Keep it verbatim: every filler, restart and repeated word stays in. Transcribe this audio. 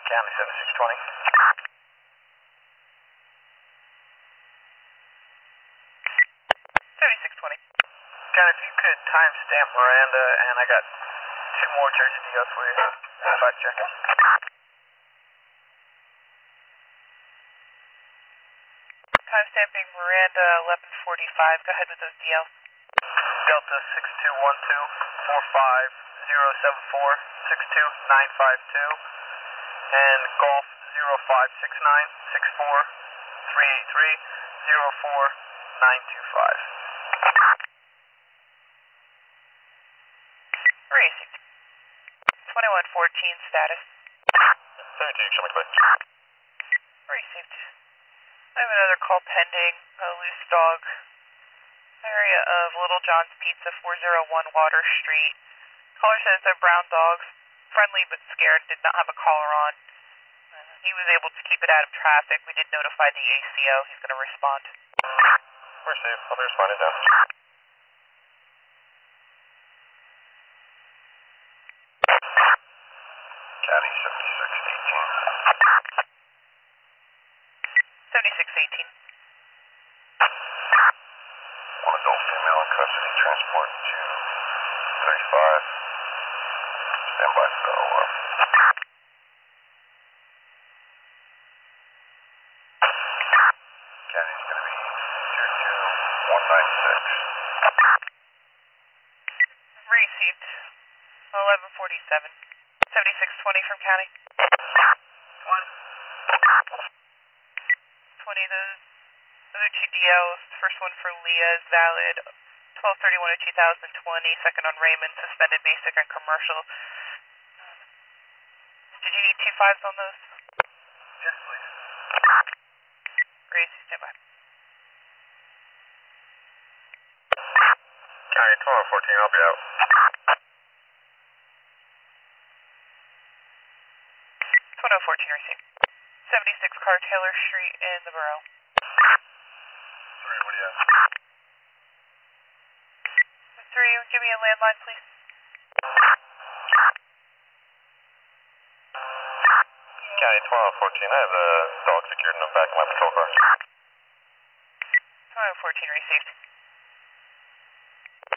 County seventy-six twenty. seventy-six twenty. County, if you could timestamp Miranda, and I got two more Jersey deals for you. Fact check it. Timestamping Miranda eleven forty-five. Go ahead with those D Ls. Delta six two one two four five zero seven four six two nine five two and Golf zero five six nine six four three eight three zero four nine two five. Racing. twenty-one fourteen status. seventy-two, show me clear. Received. I have another call pending. A loose dog. Area of Little John's Pizza, four oh one Water Street. Caller says they're brown dogs. Friendly but scared. Did not have a collar on. Uh, he was able to keep it out of traffic. We did notify the A C O. He's going to respond. Received. I'll be responding now. County seventy-six eighteen. seventy-six eighteen. One adult female in custody, transport to thirty-five. Stand by for the alarm. County is going to be zero two one nine six. Received. eleven forty-seven. seventy-six twenty from county. One. twenty, those other two D Ls. First one for Leah is valid. twelve thirty-one of two thousand twenty. Second on Raymond, suspended basic and commercial. Did you need two fives on those? Yes, please. Gracie, stand by. County twelve fourteen, I'll be out. twenty fourteen received. seventy-six Car Taylor Street in the borough. Three, what do you have? Three, give me a landline, please. County twelve fourteen, I have the dog secured in the back of my patrol car. twenty fourteen received.